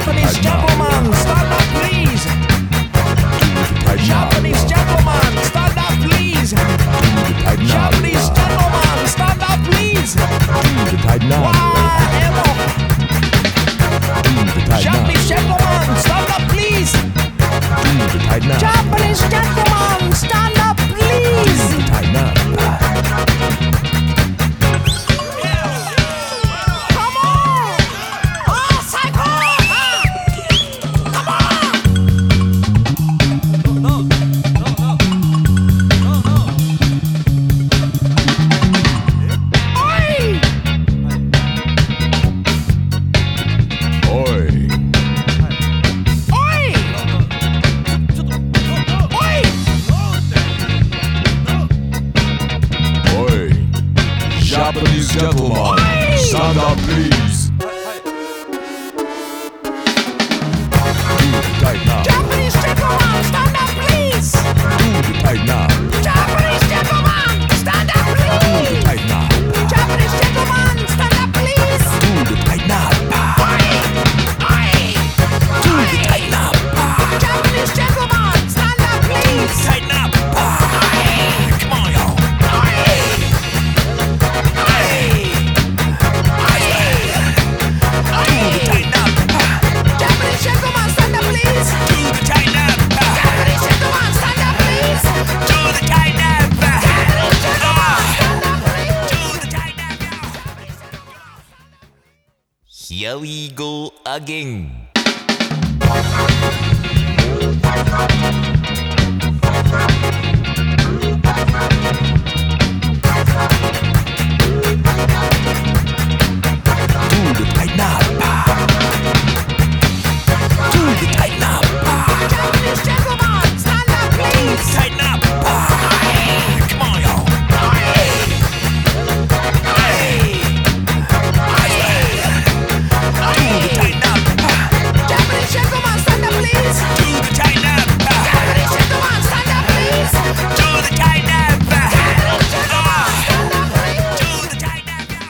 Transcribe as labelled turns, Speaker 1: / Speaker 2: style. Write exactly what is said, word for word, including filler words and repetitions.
Speaker 1: Japanese gentleman, stand up please. Japanese gentleman, stand up please. Japanese gentleman, stand up please. Why ever? Japanese gentleman, stand up please. Japanese gentleman, stand up please. Come on! Oh, psycho! Come on! No, no, no, no, no, no. Oi!
Speaker 2: Oi!
Speaker 1: Oi!
Speaker 2: Oi! Japanese gentleman, stand up please. Right now.
Speaker 1: Japanese gentleman, stand up please.
Speaker 2: Right now.
Speaker 1: Japanese gentleman, stand up please.
Speaker 2: Right now.
Speaker 1: Japanese gentleman, stand up please.
Speaker 2: Right now.
Speaker 1: Oi! Oi!
Speaker 2: Right now.
Speaker 1: Japanese gentleman, stand up please.
Speaker 2: Tighten up. Come on, y'all. Tighten up.
Speaker 1: Japanese gentleman, stand up please.
Speaker 2: Do the tighten up.
Speaker 1: Japanese gentleman, stand up please.
Speaker 2: Do the tighten up.
Speaker 1: Japanese gentleman, stand up please.
Speaker 2: Do the tighten up. Here we go again.